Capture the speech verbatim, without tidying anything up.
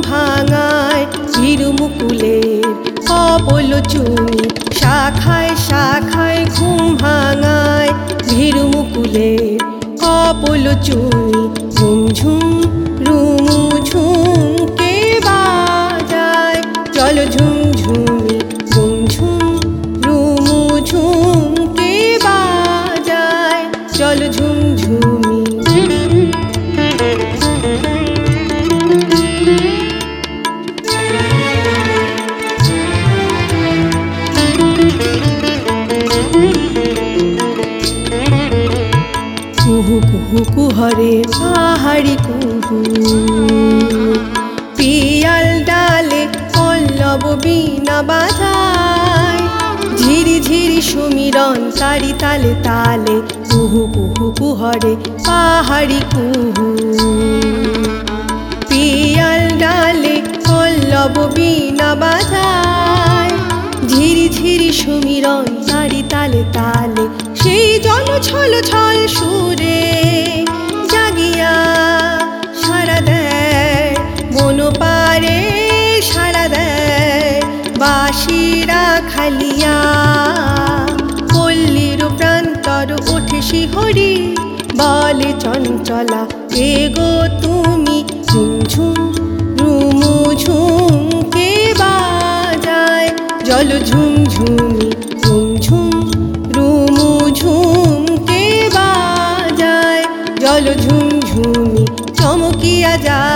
ভাঙায় ঝিরুমুকুলের কপল চুনি শাখায় শাখায় ঘুম ভাঙায় ঝিরুমুকুলের কপল চুনি ঝুমঝুম রুমু ঝুম কে বাজায় চল ঝুমঝুমি ঝুমঝুম রুমু ঝুম কে বাজায় চল ঝুমঝুমি। কুহু কুহু কুহরে পাহাড়ি কুহু পিয়াল ডালে পল্লব বীণা বাজায় ঝিরি ঝিরি সুমিরন তারি তালে তালে কুহু কুহু কুহরে পাহাড়ি কুহু পিয়াল ডালে পল্লব বীণা বাজায় ঝিরি ঝিরি সুমিরন তারি তালে তালে সেই জন ছল ছল সুরে জাগিয়া সারা দেয় বন পারে সারা দেয় বাঁশিরা খালিয়া পল্লীর প্রান্তর ওঠে শিহরি বলে চঞ্চলা এগো তুমি ঝুমঝুম রুমু ঝুম কে বাজায় জল ঝুমঝুমি ঝুমঝুম রুমু ঝুম কে বাজায় জল ঝুমঝুমি চমকিয়া যায়